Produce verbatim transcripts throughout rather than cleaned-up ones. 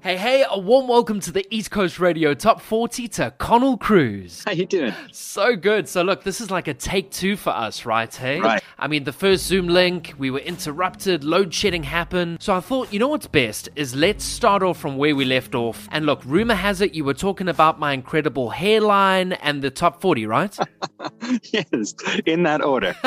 Hey, hey, a warm welcome to the East Coast Radio Top forty to Connell Cruz. How you doing? So good. So look, this is like a take two for us, right? Hey? Right. I mean, the first Zoom link, we were interrupted, load shedding happened. So I thought, you know what's best is let's start off from where we left off. And look, rumor has it you were talking about my incredible hairline and the top forty, right? Yes, in that order.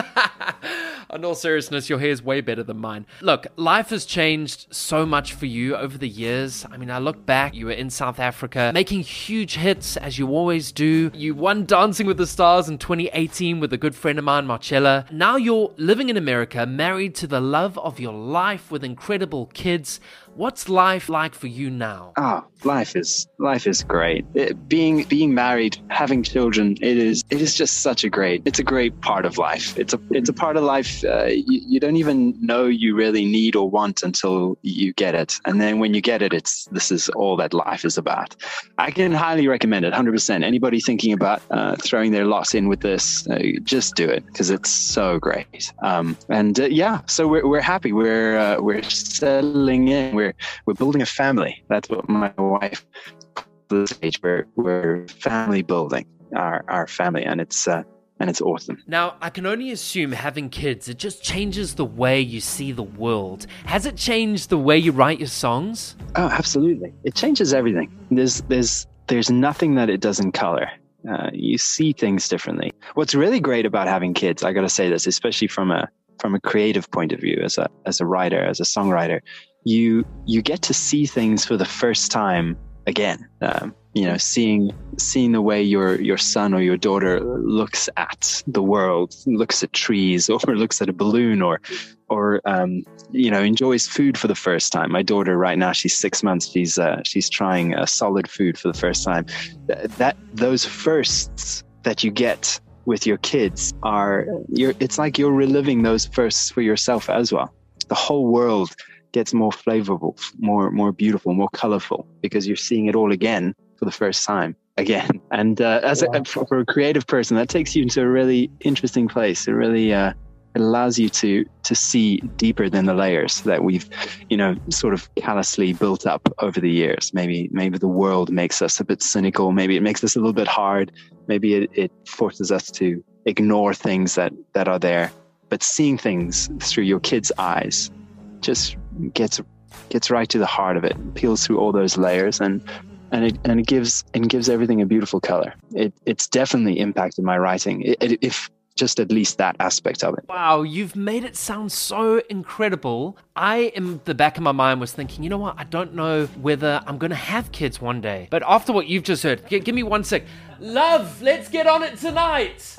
In all seriousness, your hair is way better than mine. Look, life has changed so much for you over the years. I mean, I look back, you were in South Africa, making huge hits, as you always do. You won Dancing with the Stars in twenty eighteen with a good friend of mine, Marcella. Now you're living in America, married to the love of your life with incredible kids. What's life like for you now? Oh, life is life is great. It, being being married, having children, it is it is just such a great. It's a great part of life. It's a it's a part of life uh, you, you don't even know you really need or want until you get it. And then when you get it, it's this is all that life is about. I can highly recommend it, one hundred percent. Anybody thinking about uh, throwing their loss in with this, uh, just do it because it's so great. Um, and uh, yeah, so we're we're happy. We're uh, we're settling in. We're We're building a family. That's what my wife calls the stage. We're we're family building our, our family, and it's uh, and it's awesome. Now, I can only assume having kids, it just changes the way you see the world. Has it changed the way you write your songs? Oh, absolutely. It changes everything. There's there's there's nothing that it doesn't color. Uh, you see things differently. What's really great about having kids, I got to say this, especially from a from a creative point of view, as a as a writer, as a songwriter. You you get to see things for the first time again. Um, you know, seeing seeing the way your your son or your daughter looks at the world, looks at trees, or looks at a balloon, or or um, you know, enjoys food for the first time. My daughter right now, she's six months. She's uh, she's trying uh, solid food for the first time. That, that those firsts that you get with your kids are you're. It's like you're reliving those firsts for yourself as well. The whole world gets more flavorful, more more beautiful, more colorful because you're seeing it all again for the first time again. And uh, as wow. a, for a creative person, that takes you into a really interesting place. It really uh, it allows you to to see deeper than the layers that we've, you know, sort of callously built up over the years. Maybe maybe the world makes us a bit cynical. Maybe it makes us a little bit hard. Maybe it, it forces us to ignore things that that are there. But seeing things through your kids' eyes just gets gets right to the heart of it, peels through all those layers, and and it and it gives and gives everything a beautiful color. It it's definitely impacted my writing, it, it, if just at least that aspect of it. Wow, you've made it sound so incredible. I, in the back of my mind, was thinking, you know what? I don't know whether I'm going to have kids one day. But after what you've just heard, g- give me one sec. Love, let's get on it tonight.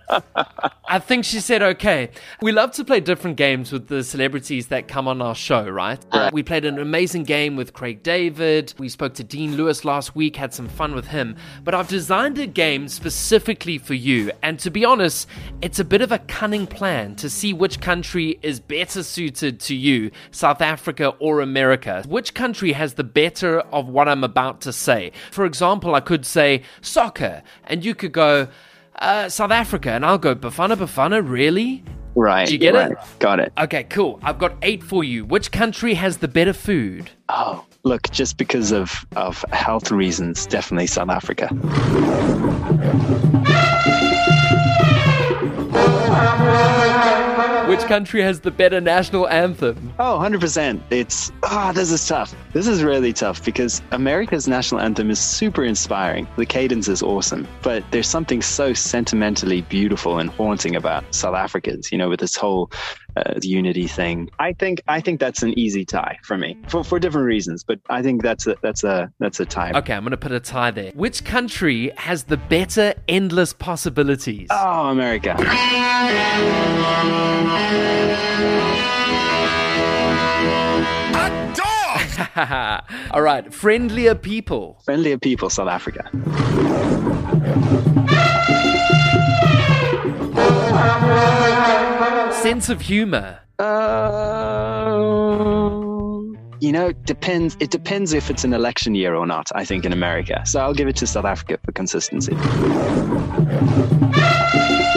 I think she said okay. We love to play different games with the celebrities that come on our show, right? Uh, we played an amazing game with Craig David. We spoke to Dean Lewis last week, had some fun with him. But I've designed a game specifically for you. And to be honest, it's a bit of a cunning plan to see which country is better suited to you, South Africa or America. Which country has the better of what I'm about to say? For example, I could say soccer, and you could go uh, South Africa, and I'll go Bafana Bafana, really? Right. Did you get right. it? Got it. Okay, cool. I've got eight for you. Which country has the better food? Oh, look, just because of, of health reasons, definitely South Africa. Which country has the better national anthem? Oh, one hundred percent. It's, ah, oh, this is tough. This is really tough because America's national anthem is super inspiring. The cadence is awesome, but there's something so sentimentally beautiful and haunting about South Africa's, you know, with this whole uh, unity thing. I think I think that's an easy tie for me for, for different reasons, but I think that's a, that's a, that's a tie. Okay, I'm going to put a tie there. Which country has the better endless possibilities? Oh, America. All right, friendlier people. Friendlier people, South Africa. Sense of humor. Uh, you know, depends. It depends if it's an election year or not, I think, in America. So I'll give it to South Africa for consistency.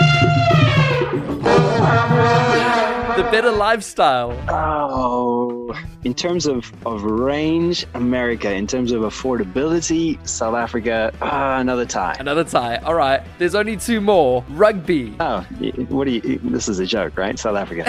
The better lifestyle. Oh, in terms of, of range, America. In terms of affordability, South Africa, uh, another tie. Another tie. All right. There's only two more. Rugby. Oh, what do you? This is a joke, right? South Africa.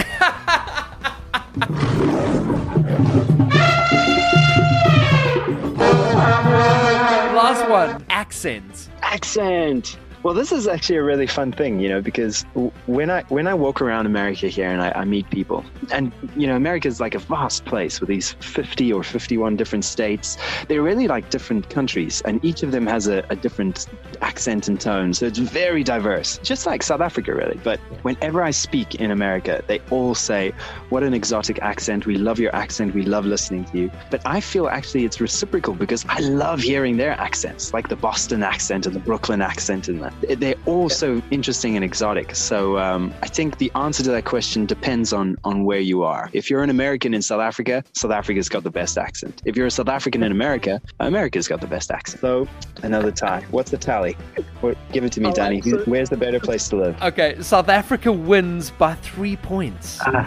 Last one. Accent. Accent. Well, this is actually a really fun thing, you know, because when I when I walk around America here and I, I meet people, and, you know, America is like a vast place with these fifty or fifty-one different states. They're really like different countries, and each of them has a, a different accent and tone. So it's very diverse, just like South Africa, really. But whenever I speak in America, they all say, what an exotic accent. We love your accent. We love listening to you. But I feel actually it's reciprocal because I love hearing their accents, like the Boston accent and the Brooklyn accent and that. They're all so interesting and exotic. So um, I think the answer to that question depends on, on where you are. If you're an American in South Africa, South Africa's got the best accent. If you're a South African in America, America's got the best accent. So another tie. What's the tally? Give it to me, Danny. Where's the better place to live? Okay, South Africa wins by three points. Ah.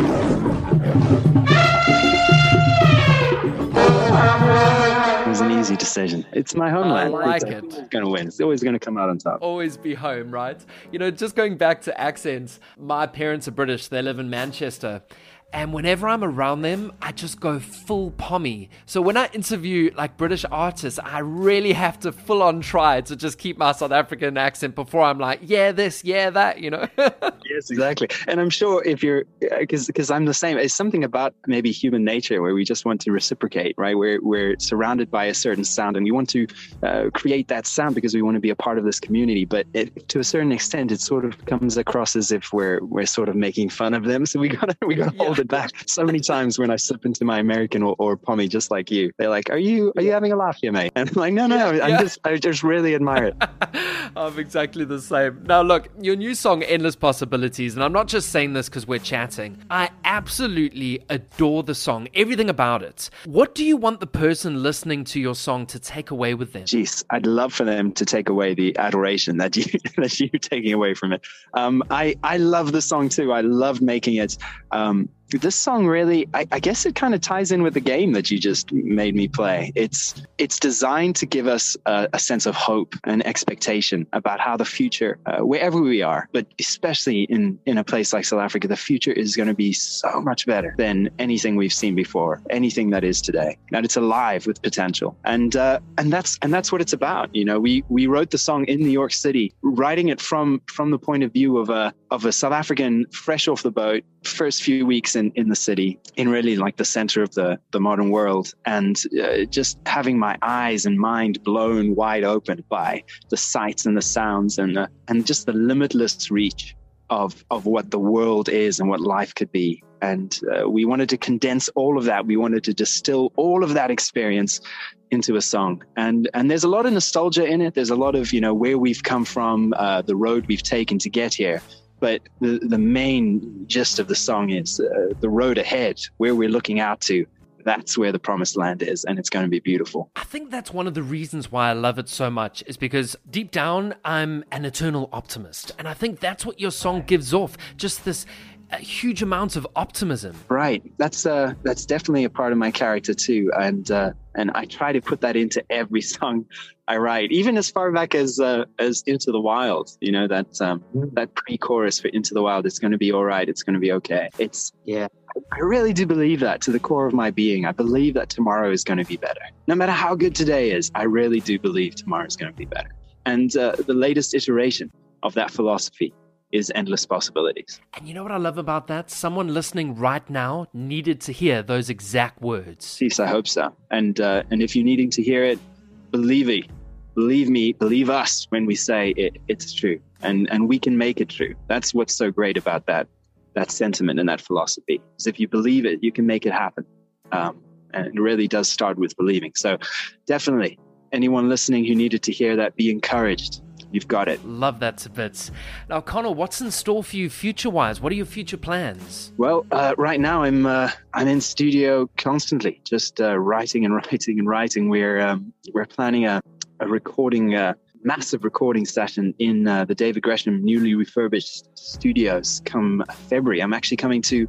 It was an easy decision. It's my homeland. I like it's it. Going to win. It's always going to come out on top. Always be home, right? You know, just going back to accents, my parents are British. They live in Manchester. And whenever I'm around them, I just go full pommy. So when I interview like British artists, I really have to full on try to just keep my South African accent before I'm like, yeah, this, yeah, that, you know? Yes, exactly. And I'm sure if you're, because because I'm the same, it's something about maybe human nature where we just want to reciprocate, right? We're, we're surrounded by a certain sound and we want to uh, create that sound because we want to be a part of this community. But it, to a certain extent, it sort of comes across as if we're we're sort of making fun of them. So we gotta we gotta yeah. hold it back. So many times when I slip into my American or, or pommy, just like you, they're like, "Are you are you having a laugh here, mate?" And I'm like, "No, no, yeah, I'm yeah. just I just really admire it." I'm exactly the same. Now, look, your new song, Endless Possibilities, and I'm not just saying this because we're chatting. I absolutely adore the song, everything about it. What do you want the person listening to your song to take away with them? Jeez, I'd love for them to take away the adoration that you that you're taking away from it. Um, I I love the song too. I love making it. Um, This song really, I, I guess it kind of ties in with the game that you just made me play. It's it's designed to give us a, a sense of hope and expectation about how the future, uh, wherever we are, but especially in, in a place like South Africa, the future is going to be so much better than anything we've seen before, anything that is today. That it's alive with potential, and uh, and that's and that's what it's about. You know, we we wrote the song in New York City, writing it from from the point of view of a of a South African fresh off the boat, first few weeks in, in the city, in really like the center of the, the modern world, and uh, just having my eyes and mind blown wide open by the sights and the sounds and the, and just the limitless reach of of what the world is and what life could be. And uh, we wanted to condense all of that. We wanted to distill all of that experience into a song. And and there's a lot of nostalgia in it. There's a lot of, you know, where we've come from, uh, the road we've taken to get here. But the, the main gist of the song is uh, the road ahead, where we're looking out to. That's where the promised land is, and it's going to be beautiful. I think that's one of the reasons why I love it so much, is because deep down, I'm an eternal optimist. And I think that's what your song gives off, just this a huge amount of optimism. Right. That's uh, that's definitely a part of my character too. And uh, and I try to put that into every song I write, even as far back as uh, as Into the Wild. You know, that um, that pre-chorus for Into the Wild, it's going to be all right. It's going to be okay. It's, yeah, I really do believe that to the core of my being. I believe that tomorrow is going to be better. No matter how good today is, I really do believe tomorrow is going to be better. And uh, the latest iteration of that philosophy is Endless Possibilities. And you know what I love about that? Someone listening right now needed to hear those exact words. Yes, I hope so. And uh, and if you're needing to hear it, believe me, believe me, believe us when we say it, it's true. And and we can make it true. That's what's so great about that that sentiment and that philosophy. Is if you believe it, you can make it happen. Um, and it really does start with believing. So definitely, anyone listening who needed to hear that, be encouraged. You've got it. Love that to bits. Now, Connor, what's in store for you future-wise? What are your future plans? Well, uh, right now I'm uh, I'm in studio constantly, just uh, writing and writing and writing. We're um, we're planning a a recording, uh, massive recording session in uh, the David Gresham newly refurbished studios come February. I'm actually coming to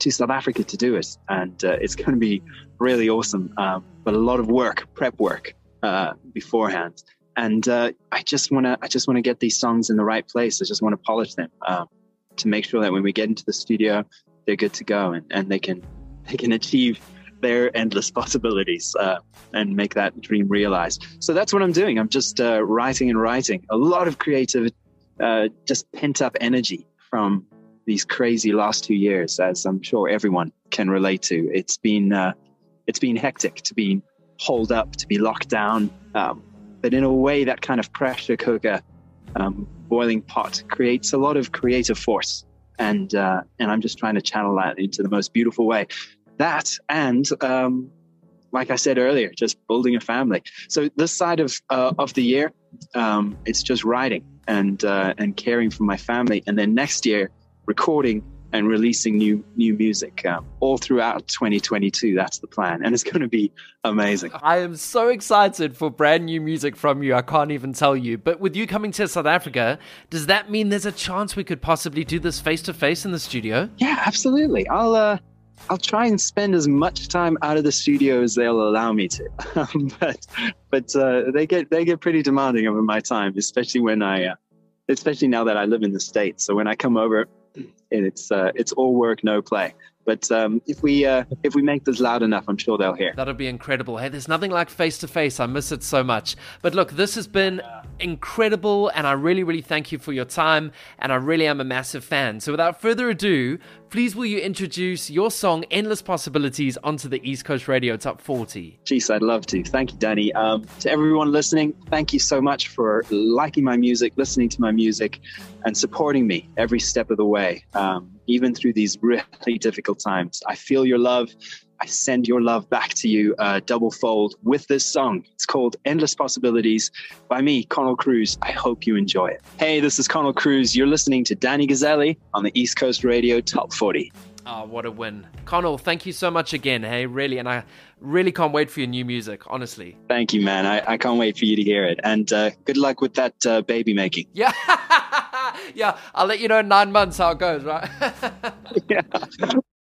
to South Africa to do it, and uh, it's going to be really awesome. Um, but a lot of work, prep work uh, beforehand, and uh, I just want to I just want to get these songs in the right place. I just want to polish them um, to make sure that when we get into the studio, they're good to go, and, and they can they can achieve their endless possibilities uh, and make that dream realized. So that's what I'm doing. I'm just uh, writing and writing. A lot of creative, uh, just pent up energy from these crazy last two years, as I'm sure everyone can relate to. It's been uh, it's been hectic to be holed up, to be locked down, um, but in a way, that kind of pressure cooker, um, boiling pot creates a lot of creative force, and uh, and I'm just trying to channel that into the most beautiful way. That and um, like I said earlier, just building a family. So this side of uh, of the year, um, it's just writing and uh, and caring for my family, and then next year, recording and releasing new new music um, all throughout twenty twenty-two. That's the plan, and it's going to be amazing. I am so excited for brand new music from you. I can't even tell you. But with you coming to South Africa, does that mean there's a chance we could possibly do this face to face in the studio? Yeah, absolutely. I'll uh, I'll try and spend as much time out of the studio as they'll allow me to. but but uh, they get they get pretty demanding over my time, especially when I uh, especially now that I live in the States. So when I come over, it's uh, it's all work, no play. But um, if we uh, if we make this loud enough, I'm sure they'll hear. That'll be incredible. Hey, there's nothing like face to face. I miss it so much. But look, this has been incredible, and I really, really thank you for your time, and I really am a massive fan. So without further ado, please will you introduce your song Endless Possibilities onto the East Coast Radio Top forty? Jeez, I'd love to. Thank you, Danny. Um, to everyone listening, thank you so much for liking my music, listening to my music, and supporting me every step of the way. Um, even through these really difficult times. I feel your love. I send your love back to you uh, double fold with this song. It's called Endless Possibilities by me, Connell Cruz. I hope you enjoy it. Hey, this is Connell Cruz. You're listening to Danny Gazzelli on the East Coast Radio Top forty. Oh, what a win. Connell, thank you so much again. Hey, really. And I really can't wait for your new music, honestly. Thank you, man. I, I can't wait for you to hear it. And uh, good luck with that uh, baby making. Yeah. Yeah, I'll let you know in nine months how it goes, right? Yeah.